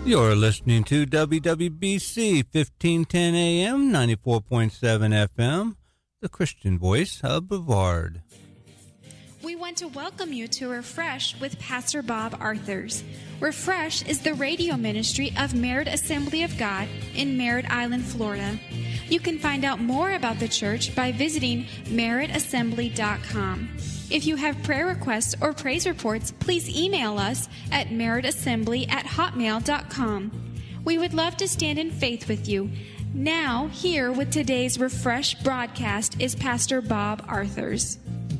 You're listening to WWBC 1510 AM, 94.7 FM, the Christian voice of Brevard. We want to welcome you to Refresh with Pastor Bob Arthurs. Refresh is the radio ministry of Merritt Assembly of God in Merritt Island, Florida. You can find out more about the church by visiting merrittassembly.com. If you have prayer requests or praise reports, please email us at merrittassembly@hotmail.com. We would love to stand in faith with you. Now, here with today's Refresh broadcast is Pastor Bob Arthurs.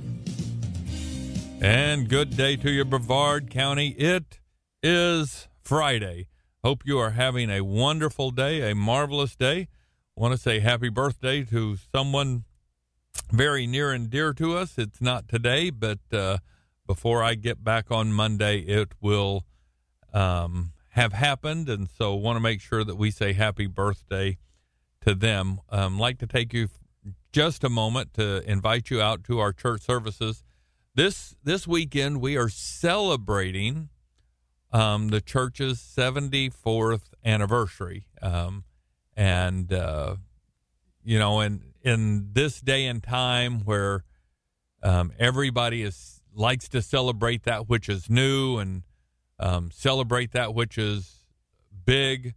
And good day to you, Brevard County. It is Friday. Hope you are having a wonderful day, a marvelous day. I want to say happy birthday to someone very near and dear to us. It's not today, but before I get back on Monday, it will have happened. And so I want to make sure that we say happy birthday to them. I'd like to take you just a moment to invite you out to our church services. This weekend, we are celebrating the church's 74th anniversary. In this day and time where everybody likes to celebrate that which is new and celebrate that which is big,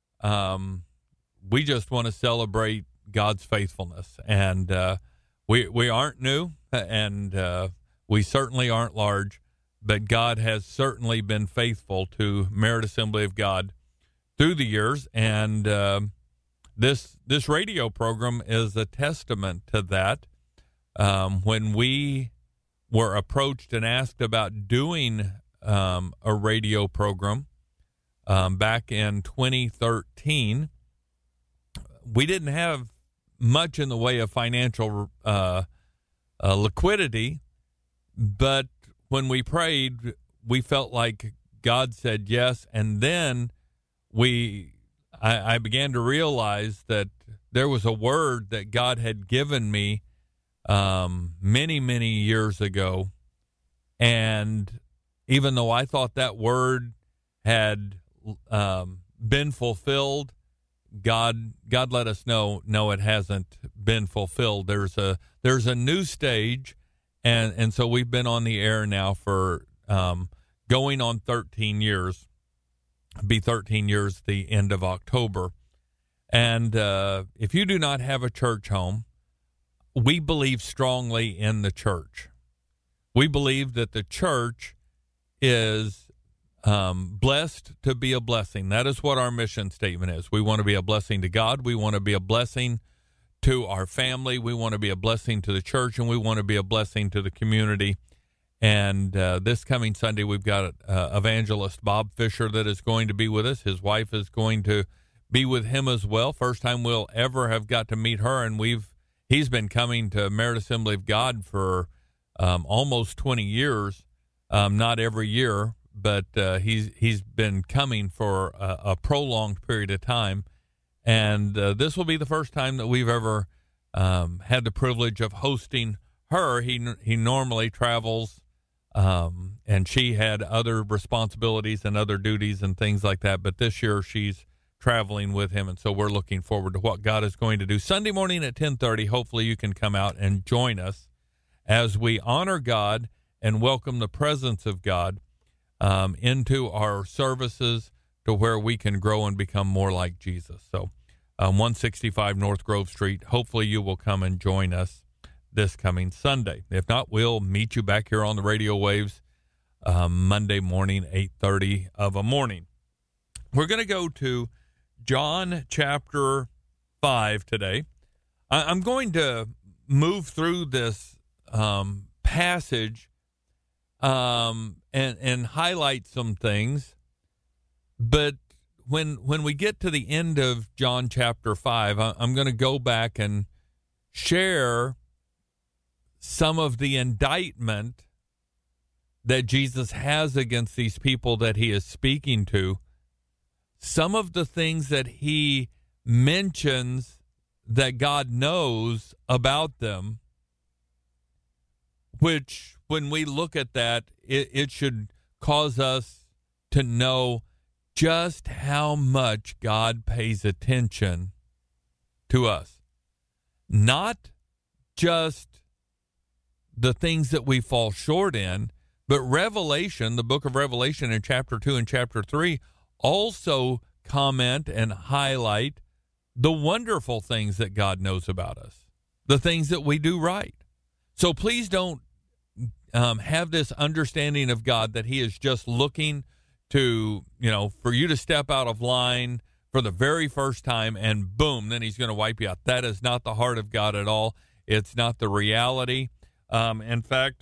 we just want to celebrate God's faithfulness. And we aren't new, and we certainly aren't large, but God has certainly been faithful to Merritt Assembly of God through the years, and This radio program is a testament to that. When we were approached and asked about doing a radio program back in 2013, we didn't have much in the way of financial liquidity, but when we prayed, we felt like God said yes, and then I began to realize that there was a word that God had given me many, many years ago. And even though I thought that word had been fulfilled, God let us know, no, it hasn't been fulfilled. There's a new stage, and so we've been on the air now for going on 13 years. Be 13 years the end of October. And if you do not have a church home, we believe strongly in the church. We believe that the church is blessed to be a blessing. That is what our mission statement is. We want to be a blessing to God. We want to be a blessing to our family. We want to be a blessing to the church, and we want to be a blessing to the community. And this coming Sunday, we've got evangelist Bob Fisher that is going to be with us. His wife is going to be with him as well. First time we'll ever have got to meet her, and he's been coming to Merritt Assembly of God for almost 20 years. Not every year, but he's been coming for a prolonged period of time. And this will be the first time that we've ever had the privilege of hosting her. He normally travels. And she had other responsibilities and other duties and things like that. But this year she's traveling with him. And so we're looking forward to what God is going to do. Sunday morning at 10:30, hopefully you can come out and join us as we honor God and welcome the presence of God into our services to where we can grow and become more like Jesus. So 165 North Grove Street, hopefully you will come and join us this coming Sunday. If not, we'll meet you back here on the radio waves Monday morning, 8:30 of a morning. We're going to go to John chapter 5 today. I'm going to move through this passage and highlight some things. But when we get to the end of John chapter 5, I'm going to go back and share some of the indictment that Jesus has against these people that he is speaking to, some of the things that he mentions that God knows about them, which when we look at that, it should cause us to know just how much God pays attention to us. Not just the things that we fall short in, but Revelation, the book of Revelation in chapter 2 and chapter 3, also comment and highlight the wonderful things that God knows about us, the things that we do right. So please don't have this understanding of God that he is just looking to, for you to step out of line for the very first time and boom, then he's going to wipe you out. That is not the heart of God at all. It's not the reality. In fact,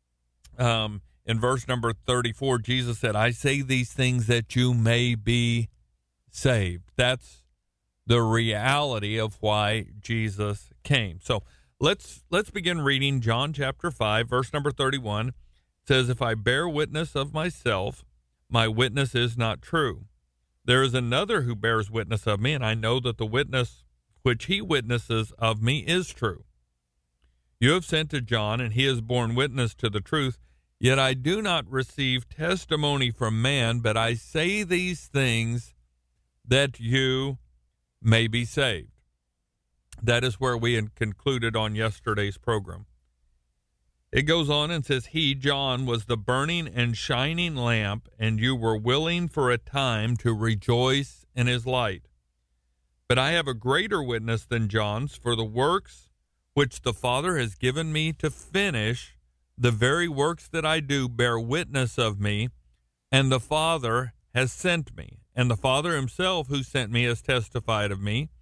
in verse number 34, Jesus said, I say these things that you may be saved. That's the reality of why Jesus came. So let's begin reading John chapter 5, verse number 31. It says, if I bear witness of myself, my witness is not true. There is another who bears witness of me, and I know that the witness which he witnesses of me is true. You have sent to John, and he has borne witness to the truth. Yet I do not receive testimony from man, but I say these things that you may be saved. That is where we had concluded on yesterday's program. It goes on and says, he, John, was the burning and shining lamp, and you were willing for a time to rejoice in his light. But I have a greater witness than John's, for the works which the Father has given me to finish, the very works that I do bear witness of me, and the Father has sent me. And the Father himself who sent me has testified of me.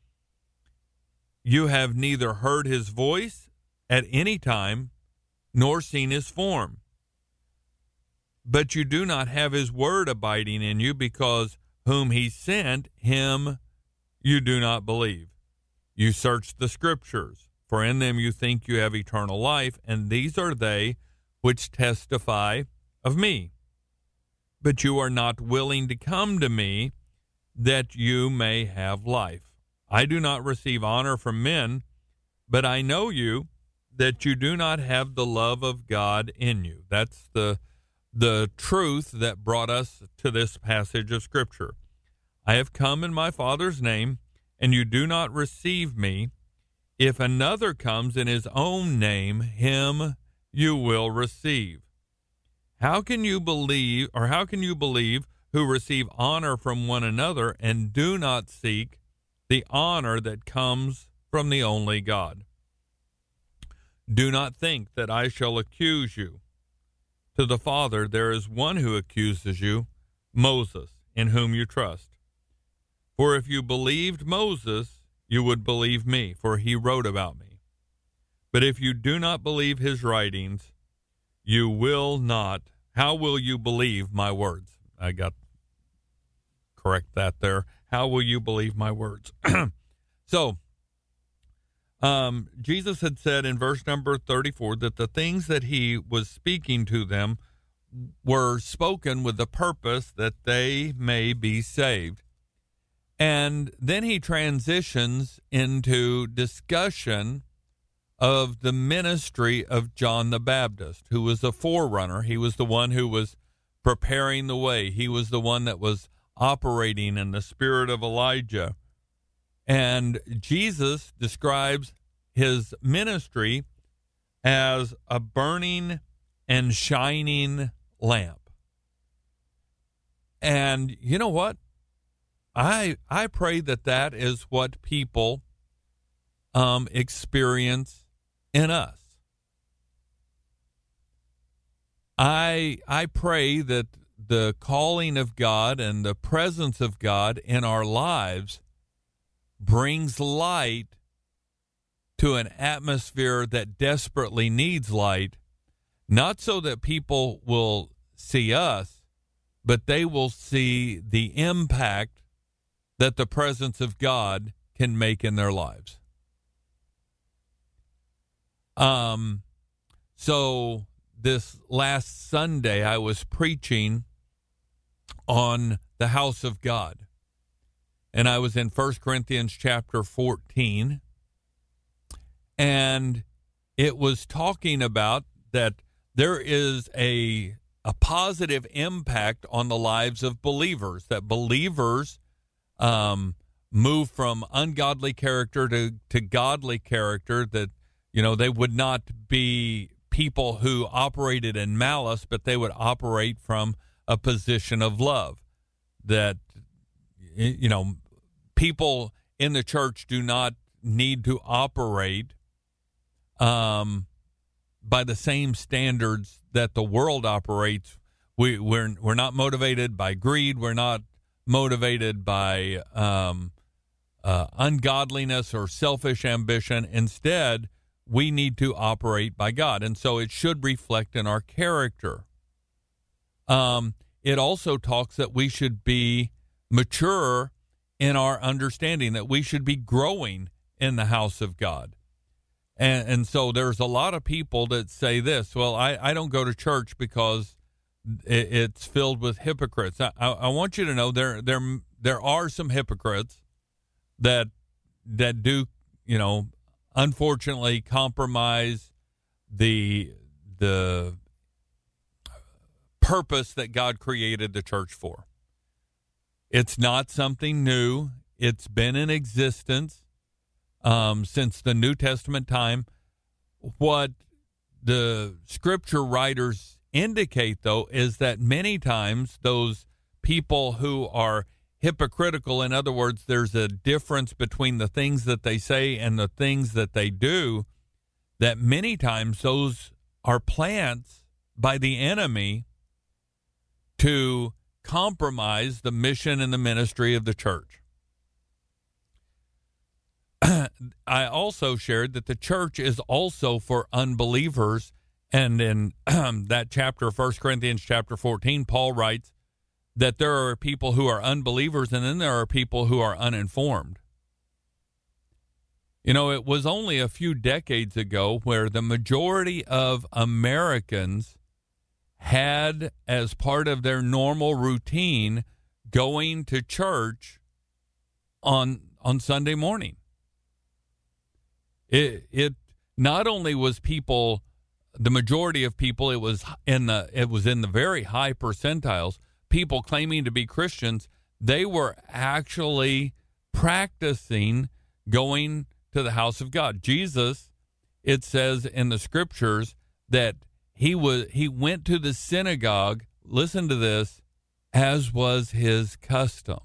You have neither heard his voice at any time, nor seen his form. But you do not have his word abiding in you, because whom he sent, him you do not believe. You search the Scriptures, for in them you think you have eternal life, and these are they which testify of me. But you are not willing to come to me, that you may have life. I do not receive honor from men, but I know you, that you do not have the love of God in you. That's the truth that brought us to this passage of Scripture. I have come in my Father's name, and you do not receive me. If another comes in his own name, him you will receive. How can you believe who receive honor from one another and do not seek the honor that comes from the only God? Do not think that I shall accuse you. To the Father there is one who accuses you, Moses, in whom you trust. For if you believed Moses, you would believe me, for he wrote about me. But if you do not believe his writings, you will not. How will you believe my words? I got correct that there. How will you believe my words? So, Jesus had said in verse number 34 that the things that he was speaking to them were spoken with the purpose that they may be saved. And then he transitions into discussion of the ministry of John the Baptist, who was a forerunner. He was the one who was preparing the way. He was the one that was operating in the spirit of Elijah. And Jesus describes his ministry as a burning and shining lamp. And you know what? I pray that is what people experience in us. I pray that the calling of God and the presence of God in our lives brings light to an atmosphere that desperately needs light, not so that people will see us, but they will see the impact that the presence of God can make in their lives. So this last Sunday, I was preaching on the house of God. And I was in 1 Corinthians chapter 14. And it was talking about that there is a a positive impact on the lives of believers, that believers move from ungodly character to godly character, that, they would not be people who operated in malice, but they would operate from a position of love, that, people in the church do not need to operate by the same standards that the world operates. We're not motivated by greed. We're not motivated by ungodliness or selfish ambition. Instead, we need to operate by God, and so it should reflect in our character. It also talks that we should be mature in our understanding, that we should be growing in the house of God. And so there's a lot of people that say this, well, I don't go to church because it's filled with hypocrites. I want you to know there are some hypocrites that do, unfortunately compromise the purpose that God created the church for. It's not something new. It's been in existence since the New Testament time. What the scripture writers indicate, though, is that many times those people who are hypocritical, in other words, there's a difference between the things that they say and the things that they do, that many times those are plants by the enemy to compromise the mission and the ministry of the church. I also shared that the church is also for unbelievers, and in that chapter, 1 Corinthians chapter 14, Paul writes that there are people who are unbelievers, and then there are people who are uninformed. It was only a few decades ago where the majority of Americans had, as part of their normal routine, going to church on Sunday morning. It not only was people, the majority of people, it was in the very high percentiles, people claiming to be Christians. They were actually practicing going to the house of God. Jesus, it says in the scriptures that he went to the synagogue, listen to this, as was his custom.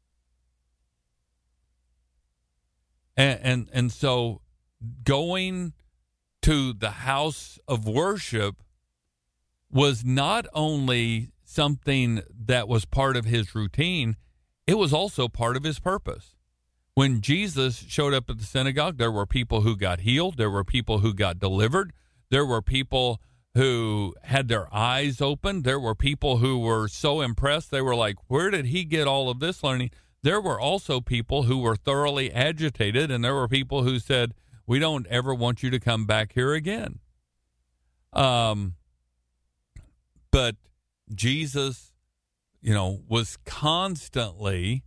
And so going to the house of worship was not only something that was part of his routine, it was also part of his purpose. When Jesus showed up at the synagogue, there were people who got healed, there were people who got delivered, there were people who had their eyes opened. There were people who were so impressed, they were like, where did he get all of this learning? There were also people who were thoroughly agitated, and there were people who said, we don't ever want you to come back here again. But Jesus, was constantly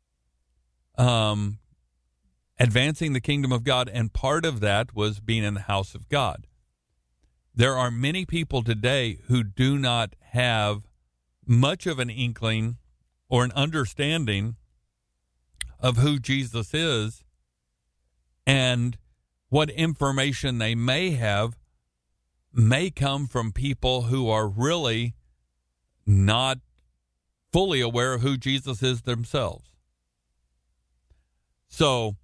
advancing the kingdom of God, and part of that was being in the house of God. There are many people today who do not have much of an inkling or an understanding of who Jesus is, and what information they may have may come from people who are really not fully aware of who Jesus is themselves. So,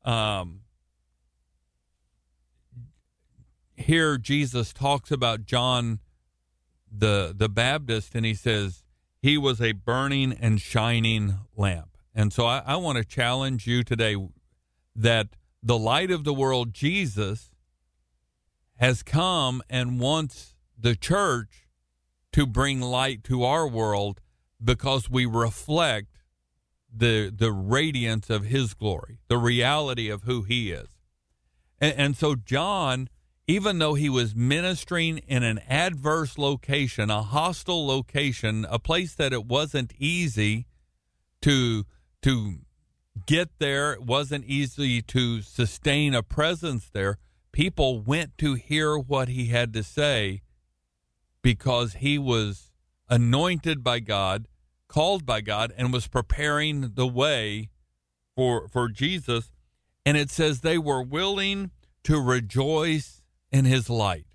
here Jesus talks about John the Baptist, and he says he was a burning and shining lamp. And so I want to challenge you today that the light of the world, Jesus, has come and wants the church to bring light to our world because we reflect the radiance of his glory, the reality of who he is. And so John, even though he was ministering in an adverse location, a hostile location, a place that it wasn't easy to get there, it wasn't easy to sustain a presence there, people went to hear what he had to say because he was anointed by God, called by God, and was preparing the way for Jesus. And it says they were willing to rejoice in his light.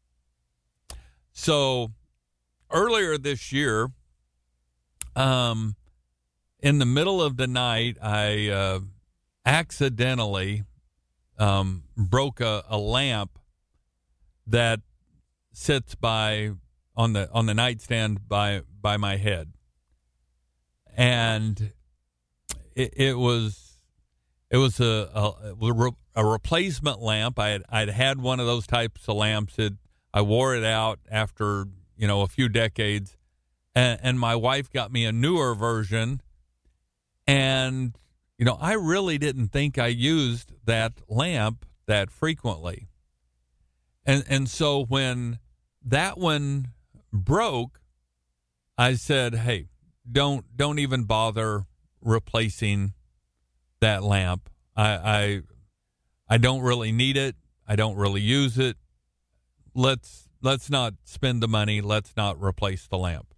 So earlier this year, in the middle of the night, I accidentally broke a lamp that sits on the nightstand by my head, and it was a replacement lamp. I'd had one of those types of lamps. I wore it out after a few decades, and my wife got me a newer version, and I really didn't think I used that lamp that frequently. And so when that one broke, I said, hey, don't even bother replacing that lamp. I don't really need it. I don't really use it. Let's not spend the money. Let's not replace the lamp.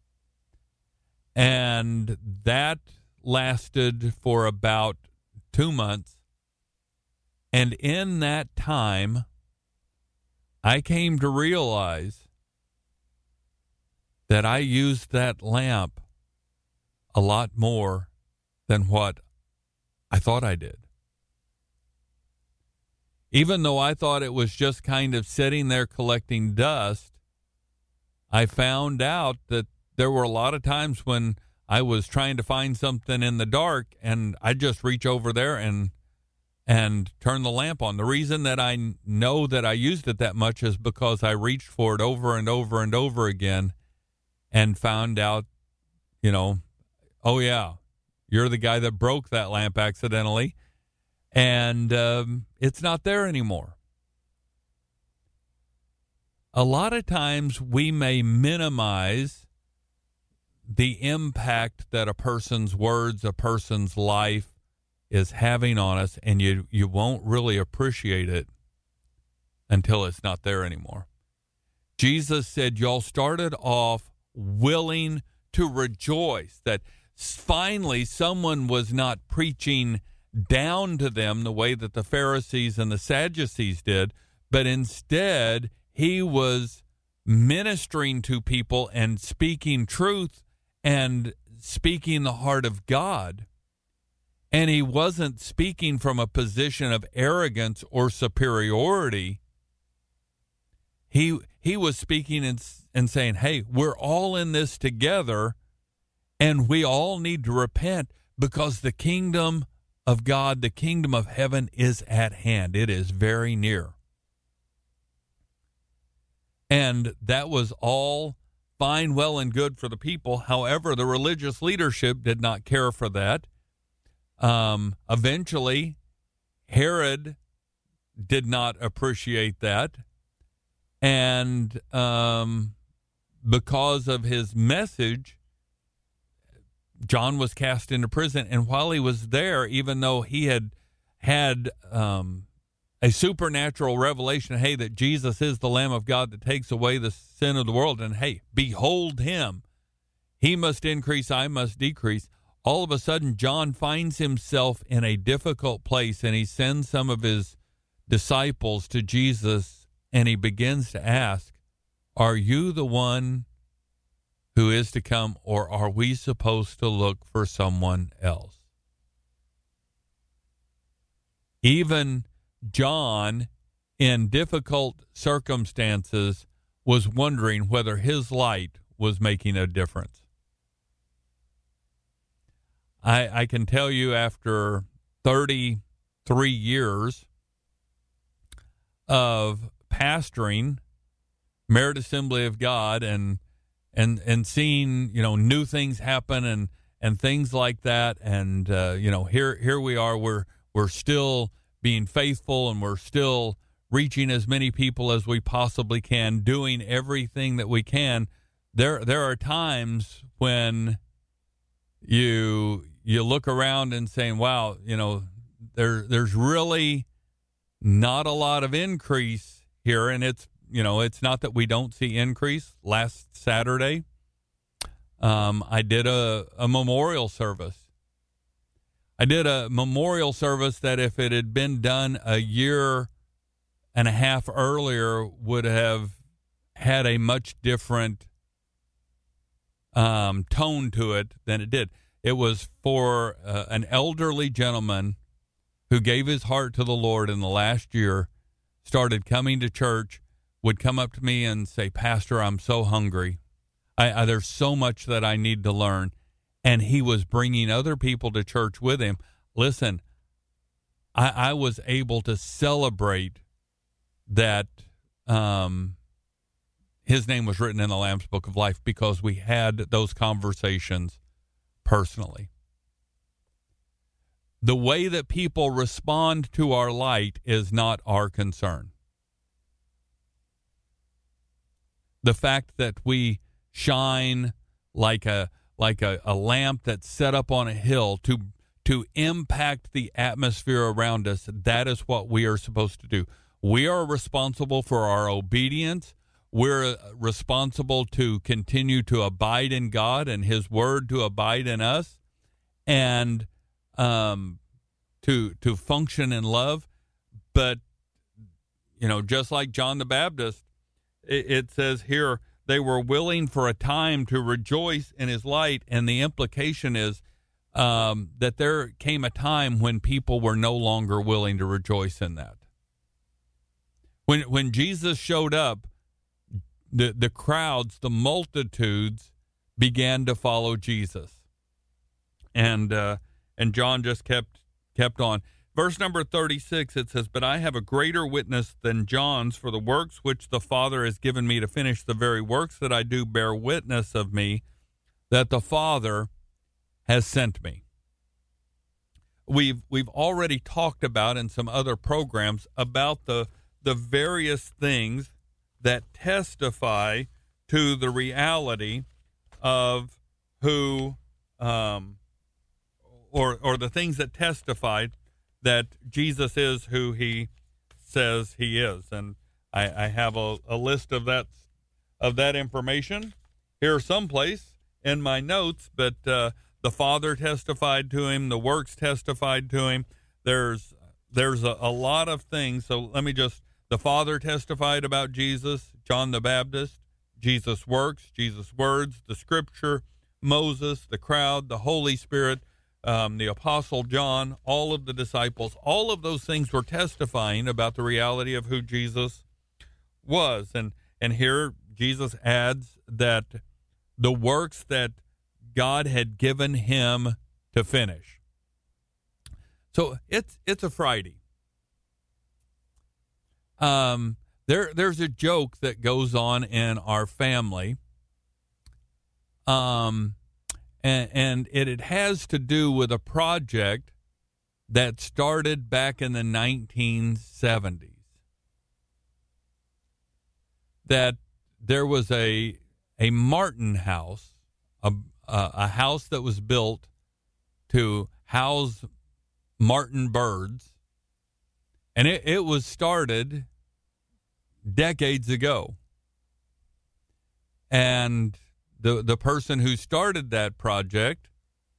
And that lasted for about 2 months. And in that time, I came to realize that I used that lamp a lot more than what I thought I did. Even though I thought it was just kind of sitting there collecting dust, I found out that there were a lot of times when I was trying to find something in the dark, and I'd just reach over there and turn the lamp on. The reason that I know that I used it that much is because I reached for it over and over and over again and found out, oh yeah, you're the guy that broke that lamp accidentally, and it's not there anymore. A lot of times we may minimize the impact that a person's words, a person's life is having on us, and you won't really appreciate it until it's not there anymore. Jesus said, y'all started off willing to rejoice, that finally someone was not preaching down to them the way that the Pharisees and the Sadducees did, but instead he was ministering to people and speaking truth and speaking the heart of God. And he wasn't speaking from a position of arrogance or superiority. He was speaking and saying, hey, we're all in this together, and we all need to repent because the kingdom of God, the kingdom of heaven is at hand. It is very near. And that was all fine, well, and good for the people. However, the religious leadership did not care for that. Eventually, Herod did not appreciate that. And because of his message, John was cast into prison. And while he was there, even though he had a supernatural revelation, hey, that Jesus is the Lamb of God that takes away the sin of the world, and hey, behold him. He must increase, I must decrease. All of a sudden, John finds himself in a difficult place, and he sends some of his disciples to Jesus, and he begins to ask, are you the one who is to come, or are we supposed to look for someone else? Even John, in difficult circumstances, was wondering whether his light was making a difference. I can tell you, after 33 years of pastoring Merit Assembly of God and seeing, new things happen and things like that, and here we are, we're still being faithful, and we're still reaching as many people as we possibly can, doing everything that we can. There are times when you look around and saying, wow, there's really not a lot of increase here. And it's not that we don't see increase. Last Saturday, I did a memorial service. I did a memorial service that if it had been done a year and a half earlier would have had a much different tone to it than it did. It was for an elderly gentleman who gave his heart to the Lord in the last year, started coming to church, would come up to me and say, "Pastor, I'm so hungry. There's so much that I need to learn." And he was bringing other people to church with him. Listen, I was able to celebrate that his name was written in the Lamb's Book of Life because we had those conversations personally. The way that people respond to our light is not our concern. The fact that we shine like a lamp that's set up on a hill to impact the atmosphere around us, that is what we are supposed to do. We are responsible for our obedience. We're responsible to continue to abide in God and His Word to abide in us, and to function in love. But, just like John the Baptist, it says here, they were willing for a time to rejoice in His light, and the implication is that there came a time when people were no longer willing to rejoice in that. When Jesus showed up, the crowds, the multitudes began to follow Jesus, and John just kept on. Verse number 36, it says, "But I have a greater witness than John's, for the works which the Father has given me to finish, the very works that I do bear witness of me, that the Father has sent me." We've already talked about in some other programs about the various things that testify to the reality of who, or the things that testify that Jesus is who He says He is. And I have a list of that information here someplace in my notes, but the Father testified to Him, the works testified to Him. There's a lot of things. So let me the Father testified about Jesus, John the Baptist, Jesus' works, Jesus' words, the Scripture, Moses, the crowd, the Holy Spirit, the Apostle John, all of the disciples. All of those things were testifying about the reality of who Jesus was. And here Jesus adds that the works that God had given Him to finish. So it's a Friday. There's a joke that goes on in our family, and it has to do with a project that started back in the 1970s. That there was a martin house, a house that was built to house martin birds, and it was started decades ago. And the person who started that project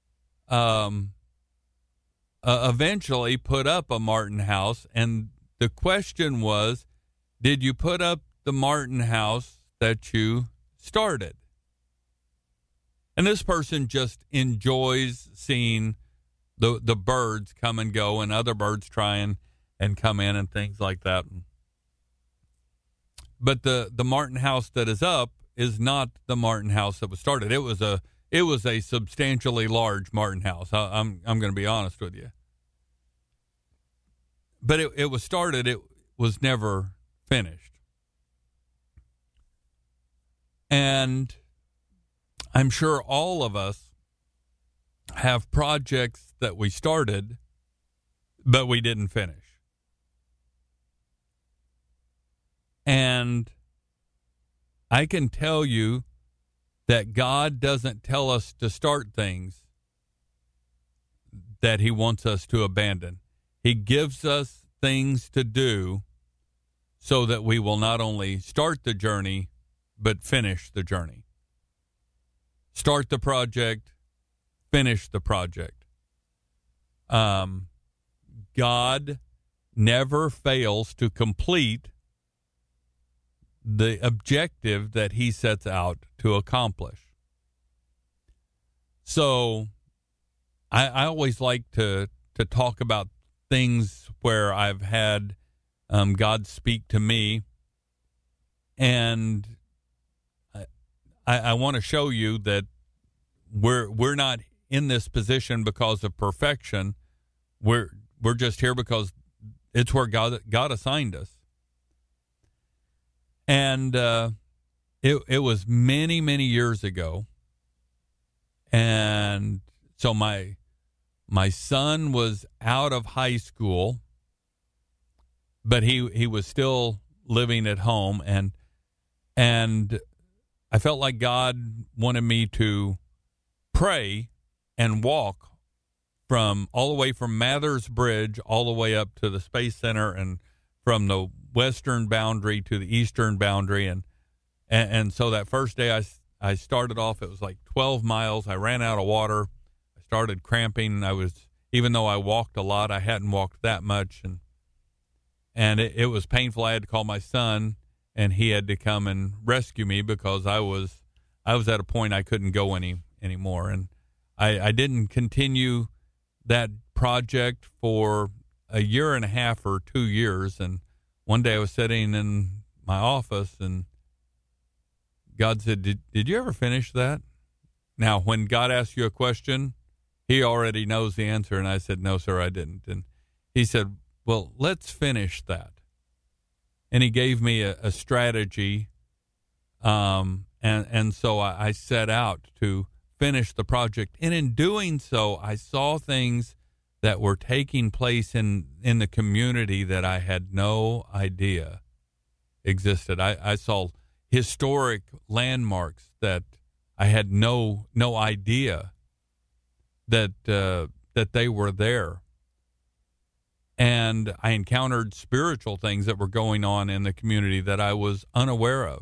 eventually put up a martin house, and the question was, did you put up the martin house that you started? And this person just enjoys seeing the birds come and go, and other birds try and come in and things like that. But the martin house that is up is not the martin house that was started. It was a substantially large martin house. I'm going to be honest with you. But it was started. It was never finished. And I'm sure all of us have projects that we started, but we didn't finish. And I can tell you that God doesn't tell us to start things that He wants us to abandon. He gives us things to do so that we will not only start the journey, but finish the journey. start the project, finish the project. God never fails to complete the objective that he sets out to accomplish. So I always like to talk about things where I've had God speak to me, and I want to show you that we're not in this position because of perfection. We're just here because it's where God assigned us. And it was many, many years ago. And so my son was out of high school, but he was still living at home, and I felt like God wanted me to pray and walk all the way from Mathers Bridge all the way up to the Space Center, and from the western boundary to the eastern boundary. And so that first day I started off, it was like 12 miles. I ran out of water. I started cramping. Even though I walked a lot, I hadn't walked that much. And it was painful. I had to call my son, and he had to come and rescue me because I was at a point I couldn't go anymore. And I didn't continue that project for a year and a half or 2 years. And one day I was sitting in my office, and God said, did you ever finish that? Now, when God asks you a question, he already knows the answer. And I said, no, sir, I didn't. And he said, well, let's finish that. And he gave me a strategy. And so I set out to finish the project. And in doing so, I saw things that were taking place in the community that I had no idea existed. I saw historic landmarks that I had no idea that they were there. And I encountered spiritual things that were going on in the community that I was unaware of.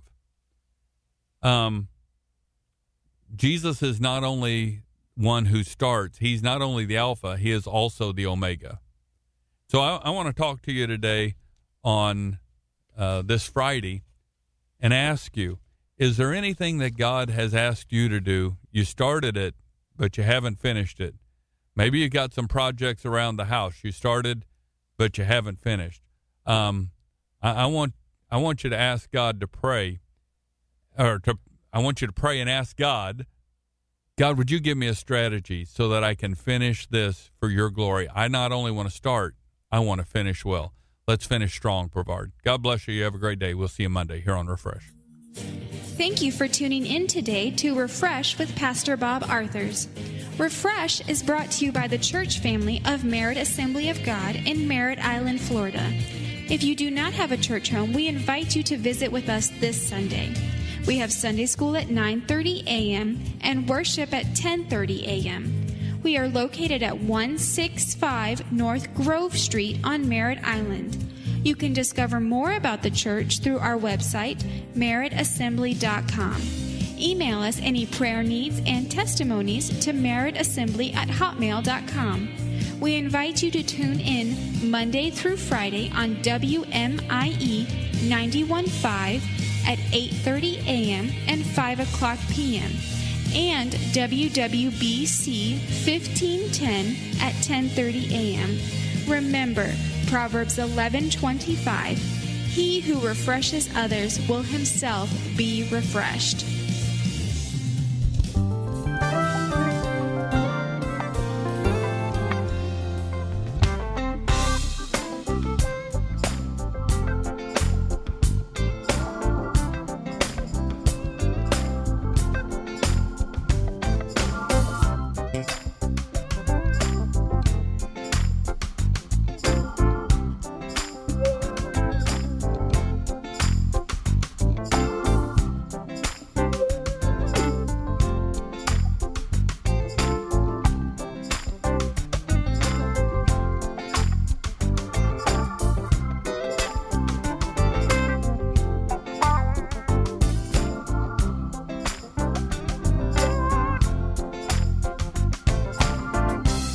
Jesus is not only one who starts, he's not only the Alpha, he is also the Omega. So I want to talk to you today on this Friday and ask you, is there anything that God has asked you to do? You started it, but you haven't finished it. Maybe you got some projects around the house. You started, but you haven't finished. I want you to ask God to pray, I want you to pray and ask God, would you give me a strategy so that I can finish this for your glory? I not only want to start, I want to finish well. Let's finish strong, Brevard. God bless you. You have a great day. We'll see you Monday here on Refresh. Thank you for tuning in today to Refresh with Pastor Bob Arthurs. Refresh is brought to you by the church family of Merritt Assembly of God in Merritt Island, Florida. If you do not have a church home, we invite you to visit with us this Sunday. We have Sunday school at 9:30 a.m. and worship at 10:30 a.m. We are located at 165 North Grove Street on Merritt Island. You can discover more about the church through our website, merrittassembly.com. Email us any prayer needs and testimonies to merrittassembly@hotmail.com. We invite you to tune in Monday through Friday on WMIE 91.5 at 8:30 a.m. and 5 o'clock p.m. and WWBC 1510 at 10:30 a.m. Remember, Proverbs 11:25, he who refreshes others will himself be refreshed.